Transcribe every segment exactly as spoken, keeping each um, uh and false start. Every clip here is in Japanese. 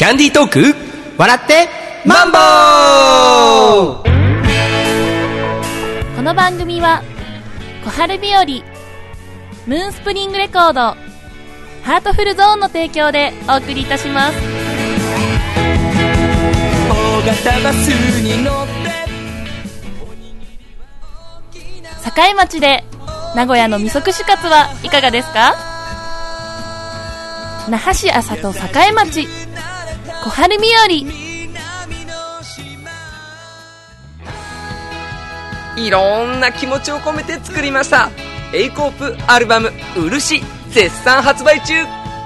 ャンディートーク笑ってマンボウ。 この番組は小春日和ムーンスプリングレコードハートフルゾーンの提供でお送りいたします。 大型バスに乗って境町で名古屋の味噌串カツはいかがですか？那覇市安里境町小春日和。 いろんな気持ちを込めて作りました A コープアルバム漆、絶賛発売中。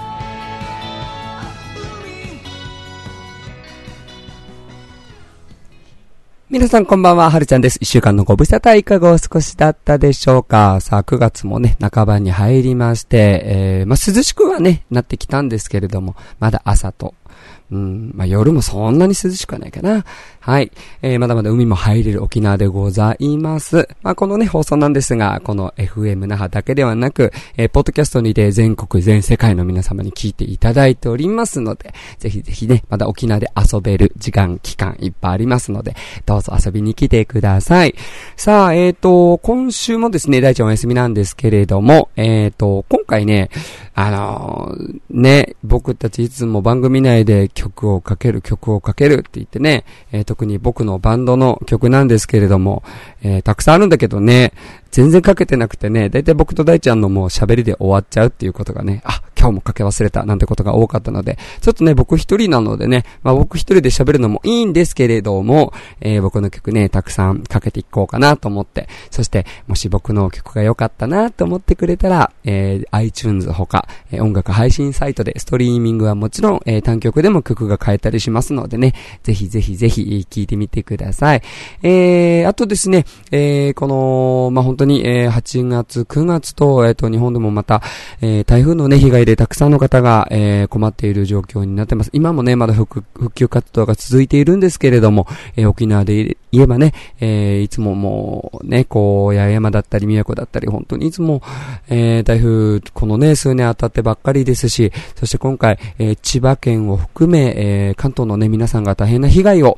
皆さんこんばんは、はるちゃんです。一週間のご無沙汰いかがお過ごしだったでしょうか。さあ、くがつもね、半ばに入りまして、えー、まあ、涼しくはね、なってきたんですけれども、まだ朝と、うん、まあ、夜もそんなに涼しくはないかな。はい。えー、まだまだ海も入れる沖縄でございます。まあ、このね、放送なんですが、この エフエム 那覇だけではなく、えー、ポッドキャストにて全国全世界の皆様に聞いていただいておりますので、ぜひぜひね、まだ沖縄で遊べる時間、期間いっぱいありますので、どうぞ遊びに来てください。さあ、えっと、今週もですね、大ちゃんお休みなんですけれども、えっと、今回ね、あのー、ね、僕たちいつも番組内で曲をかける、曲をかけるって言ってね、えー、特に僕のバンドの曲なんですけれども、えー、たくさんあるんだけどね、全然かけてなくてね、だいたい僕と大ちゃんのもう喋りで終わっちゃうっていうことがね、あ、今日もかけ忘れたなんてことが多かったので、ちょっとね、僕一人なのでね、まあ僕一人で喋るのもいいんですけれども、えー、僕の曲ね、たくさんかけていこうかなと思って、そしてもし僕の曲が良かったなと思ってくれたら、えー、iTunes ほか、えー、音楽配信サイトでストリーミングはもちろん、えー、単曲でも曲が変えたりしますのでね、ぜひぜひぜひ聴いてみてください。えー、あとですね、えー、この、まあ本当に、えー、はちがつ、くがつと、えっと、日本でもまた、えー、台風のね、被害でたくさんの方が、えー、困っている状況になってます。今もね、まだ復、復旧活動が続いているんですけれども、えー、沖縄で言えばね、えー、いつももう、ね、こう、八重山だったり、宮古だったり、本当にいつも、えー、台風、このね、数年当たってばっかりですし、そして今回、えー、千葉県を含め、えー、関東のね、皆さんが大変な被害を、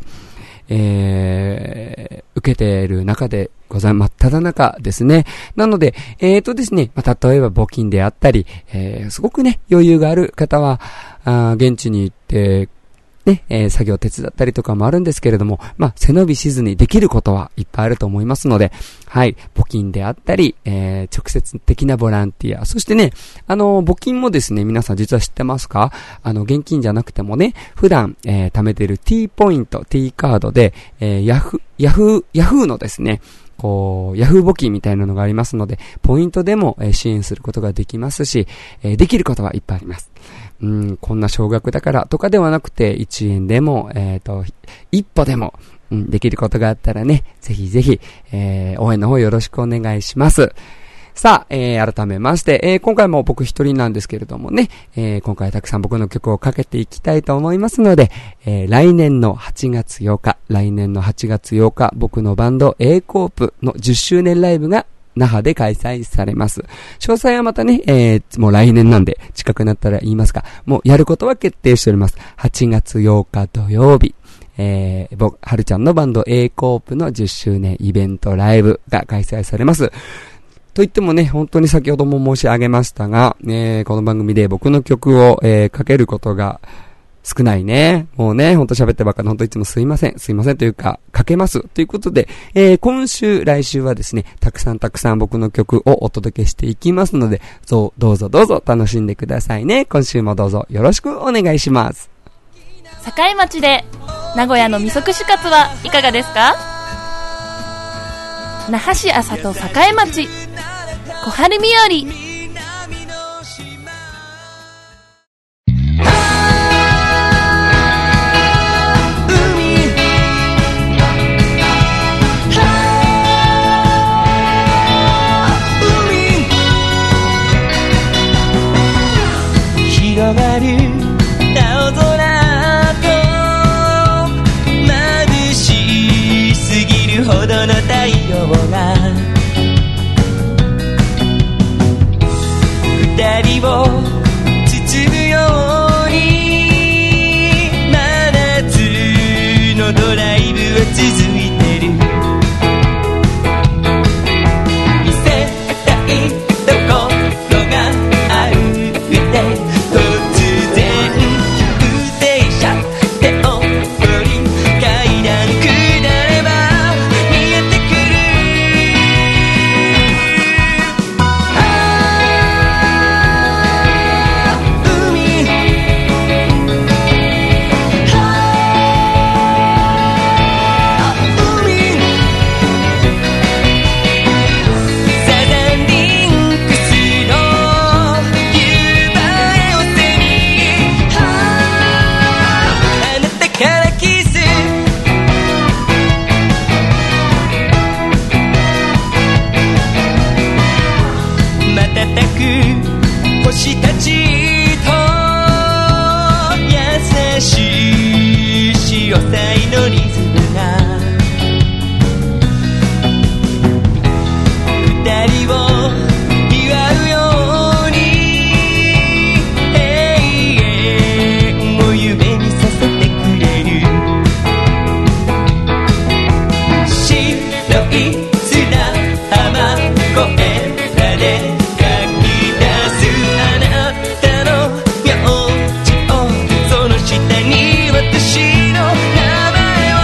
えー、受けている中でございます。真っただ中ですね。なので、えーとですね、まあ、例えば募金であったり、えー、すごくね、余裕がある方は、あ現地に行って、ね、えー、作業手伝ったりとかもあるんですけれども、まあ、背伸びしずにできることはいっぱいあると思いますので、はい、募金であったり、えー、直接的なボランティア、そしてね、あの、募金もですね、皆さん実は知ってますか？あの、現金じゃなくてもね、普段、えー、貯めてる T ポイント、T カードで、えー、ヤフ、ヤフ、ヤフーのですね、こう、ヤフー募金みたいなのがありますので、ポイントでも、えー、支援することができますし、えー、できることはいっぱいあります。うん、こんな少額だからとかではなくて、いちえんでも、えっと、一歩でも、うん、できることがあったらね、ぜひぜひ、えー、応援の方よろしくお願いします。さあ、えー、改めまして、えー、今回も僕一人なんですけれどもね、えー、今回たくさん僕の曲をかけていきたいと思いますので、えー、来年のはちがつようか、来年のはちがつようか、僕のバンド A コープのじゅっしゅうねんライブが那覇で開催されます。詳細はまたね、えー、もう来年なんで近くなったら言いますが、もうやることは決定しております。はちがつようか土曜日。えー、僕、はるちゃんのバンド A コープのじゅっしゅうねんイベントライブが開催されます。と言ってもね、本当に先ほども申し上げましたが、えー、この番組で僕の曲を、えー、かけることが少ないね。もうね、ほんと喋ってばっかり、ほんといつもすいません。すいませんというか、かけます。ということで、えー、今週、来週はですね、たくさんたくさん僕の曲をお届けしていきますので、そう、どうぞどうぞ楽しんでくださいね。今週もどうぞよろしくお願いします。 境町で名古屋の味噌串カツはいかがですか？那覇市安里境町小春日和。 広がる青空と眩しすぎるほどの太陽がつだ浜越えられ書き出すあなたの名字をその下に私の名前を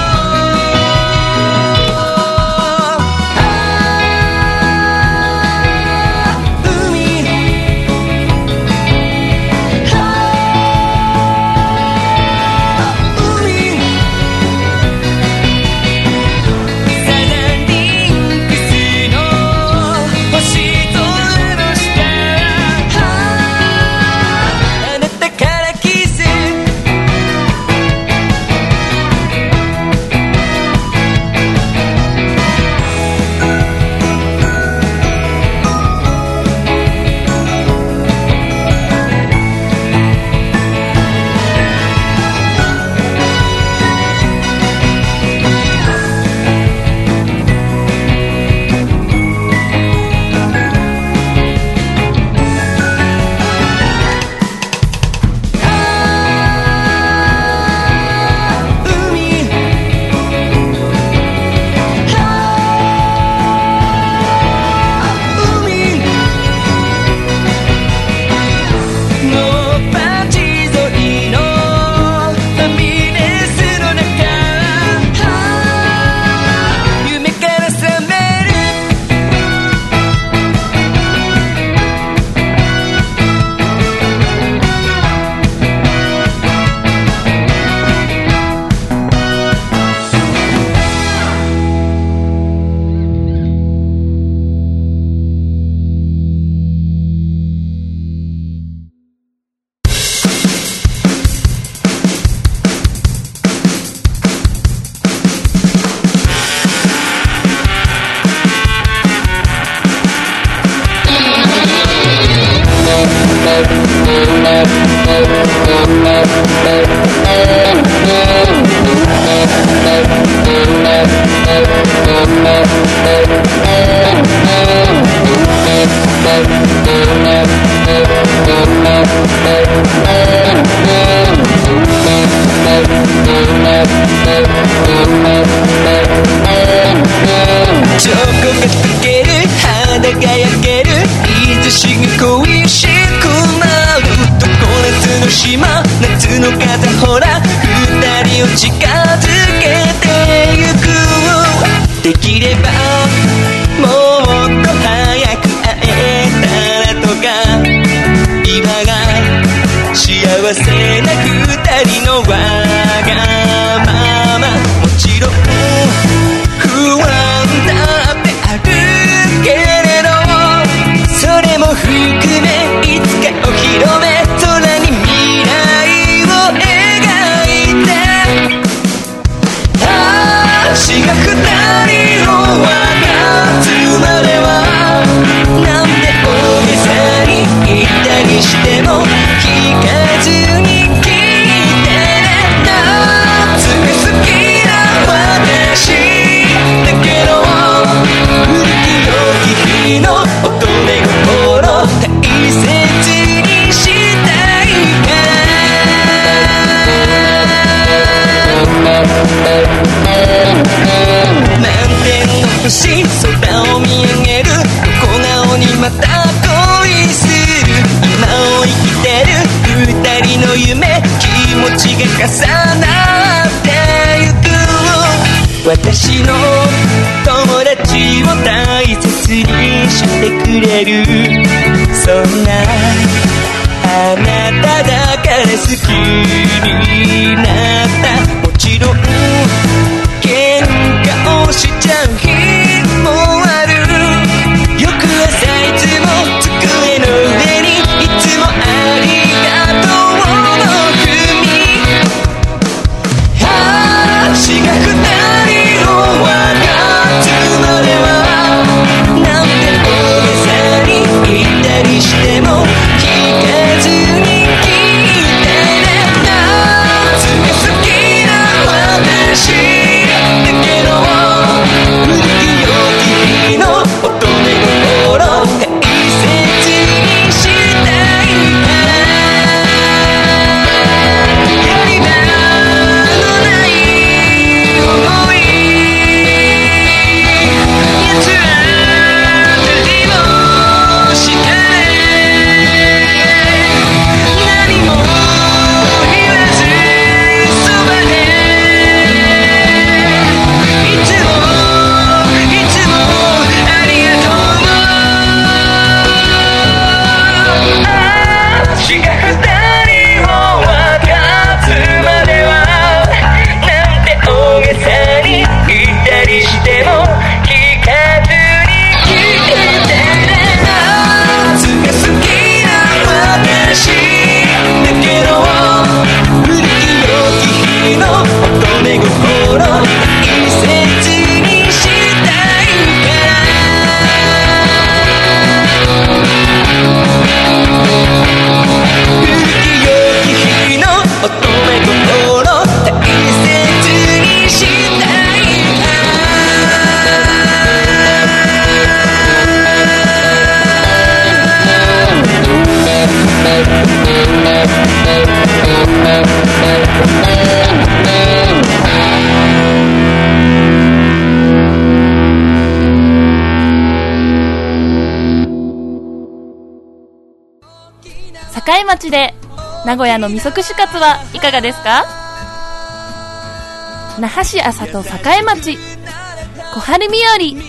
チョコが溶ける肌が焼ける日差しが恋しくなる常夏の島夏の風ほら二人を近づけてゆくできればもっと早く会えたらとか今が幸せな二人のわがままもちろん不安だってあるけれどそれも含めいつかお披露目空に未来を描いて足が二人を分かつまではなんて大げさに言ったりしても聞かずに聞いてね夏が好きな私だけど古き良き日の乙女心大切にしたいから満天の星空を見上げる横顔にまた恋する今を生きてる二人の夢気持ちが重なってゆく私の友達を大切にしてくれるそんなあなただから好きになったもちろん喧嘩をしちゃう日もある翌朝いつも机の上にいつもありがとうの文足が二人を分かつまではなんて大げさに言ったりしても聞かずに聞いてね夏が好きな私だけど町で名古屋の味噌串カツはいかがですか？那覇市安里栄町小春日和。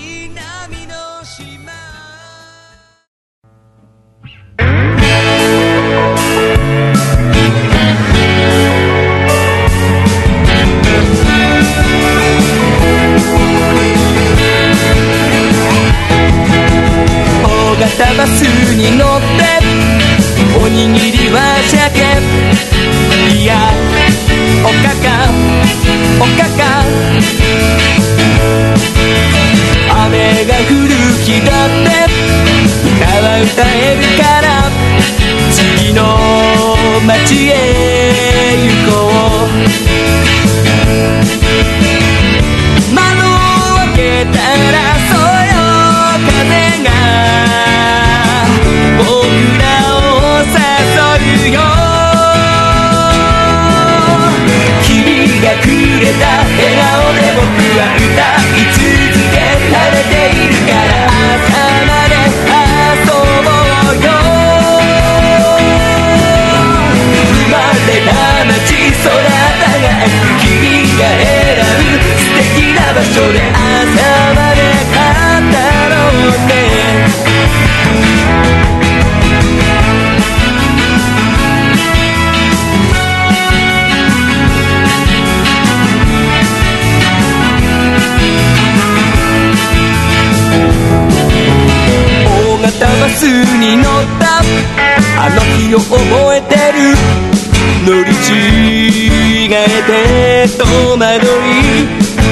大型バスに乗っておにぎりは鮭、いやおかかおかか、雨が降る日だって歌は歌えるから、次の街へ行こう。窓を開けたらそよ風が僕らを誘うよ。君がくれた笑顔で僕は歌い続けられているから、朝まで遊ぼうよ。生まれた街空輝く君が選ぶ素敵な場所で朝まで語ろうね。バスに乗ったあの日を覚えてる。乗り違えて戸惑い、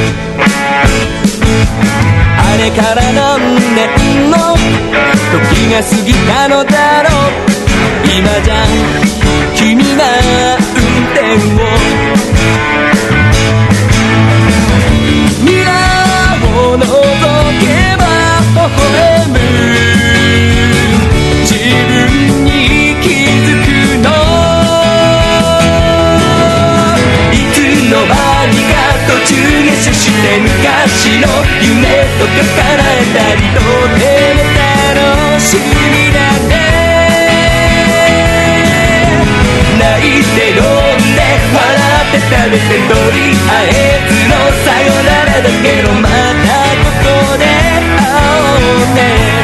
あれから何年の時が過ぎたのだろう。今じゃ君が運転を、ミラーを覗けば微笑む自分に気づくの。いつの間にか途中下車して昔の夢とか叶えたり、とても楽しみだね。泣いて飲んで笑って食べて、とりあえずのさよならだけど、またここで会おうね。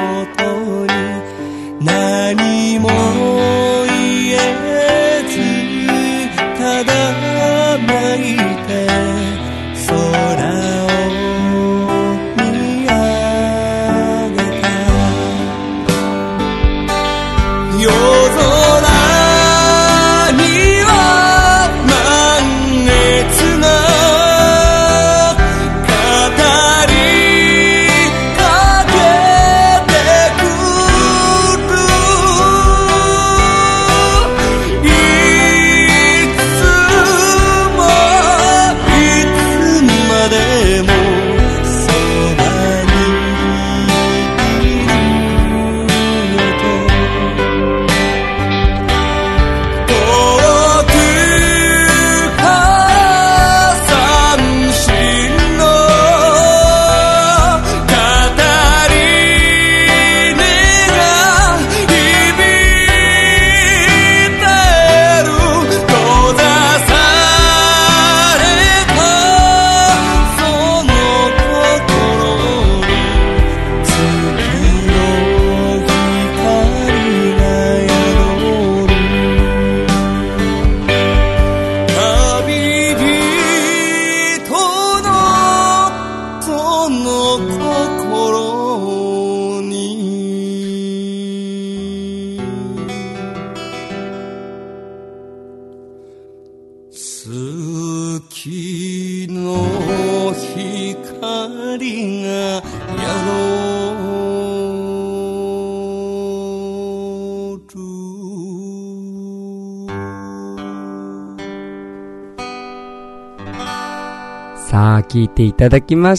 ことに何も言えずただ泣いて空を見上げた夜空には満月が語りかけてくるいつもいつまでもそばにいるよと遠くから三振の語り音が響いてる閉ざされたその心に月の光が宿る旅人のその心に月の光が宿るさあ、聞いていただきました。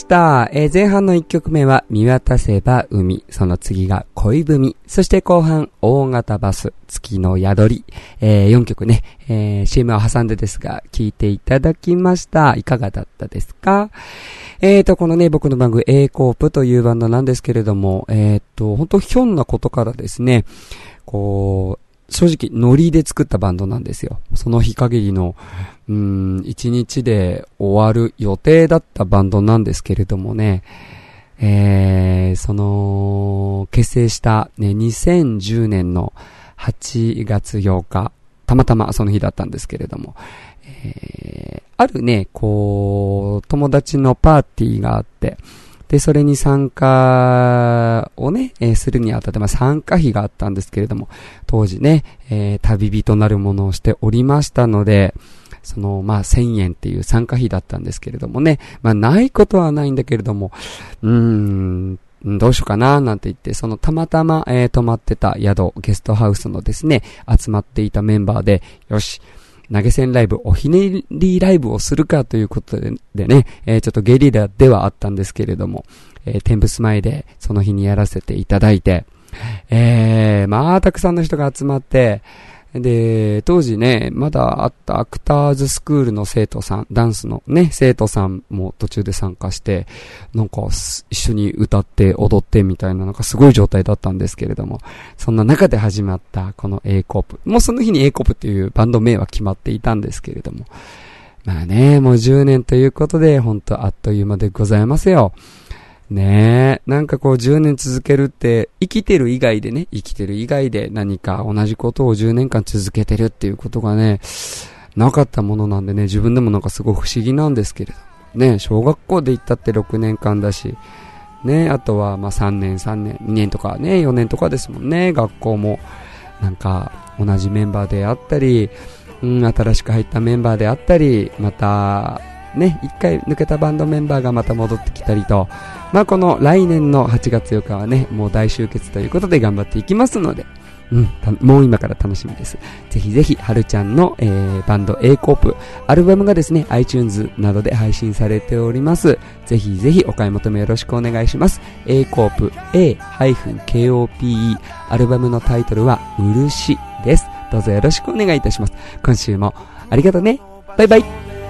えー前半のいっきょくめは見渡せば海、その次が恋文、そして後半大型バス、月の宿り、えーよんきょくね、えー シーエム を挟んでですが、聞いていただきました。いかがだったですか？えーと、このね、僕の番組 A コープというバンドなんですけれども、えーと、本当ひょんなことからですね、こう、正直ノリで作ったバンドなんですよ。その日限りのうーん一日で終わる予定だったバンドなんですけれどもね、えー、その結成したねにせんじゅうねんのはちがつようか、たまたまその日だったんですけれども、えー、あるねこう友達のパーティーがあって、で、それに参加をね、えー、するにあたって、まあ、参加費があったんですけれども、当時ね、えー、旅人なるものをしておりましたので、その、まあ、せんえんっていう参加費だったんですけれどもね、まあ、ないことはないんだけれども、うーん、どうしようかな、なんて言って、その、たまたま、えー、泊まってた宿、ゲストハウスのですね、集まっていたメンバーで、よし、投げ銭ライブ、おひねりライブをするかということで、でね、えー、ちょっとゲリラではあったんですけれども、えー、天ブス前でその日にやらせていただいて、えー、まあ、たくさんの人が集まって、で、当時ね、まだあったアクターズスクールの生徒さん、ダンスのね、生徒さんも途中で参加して、なんか一緒に歌って踊ってみたいな、なんかすごい状態だったんですけれども、そんな中で始まったこの A コープ。もうその日に A コープっていうバンド名は決まっていたんですけれども、まあね、もうじゅうねんということで、ほんとあっという間でございますよ。ねえ、なんかこうじゅうねん続けるって、生きてる以外でね、生きてる以外で何か同じことをじゅうねんかん続けてるっていうことがね、なかったものなんでね、自分でもなんかすごく不思議なんですけれど。ね、小学校で行ったってろくねんかんだし、ね、あとはまあさんねん、さんねん、にねんとかね、よねんとかですもんね、学校も。なんか同じメンバーであったり、うん、新しく入ったメンバーであったり、また、ね、一回抜けたバンドメンバーがまた戻ってきたりと、まあこの来年のはちがつようかはね、もう大集結ということで頑張っていきますので、うん、もう今から楽しみです。ぜひぜひ、はるちゃんの、えー、バンド A コープ、アルバムがですね、iTunes などで配信されております。ぜひぜひお買い求めよろしくお願いします。A コープ エーケーオーピーイー アルバムのタイトルは、漆です。どうぞよろしくお願いいたします。今週もありがとうね。バイバイ。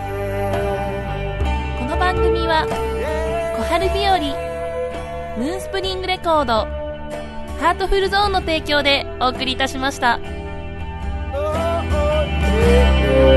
番組は小春日和ムーンスプリングレコードハートフルゾーンの提供でお送りいたしました。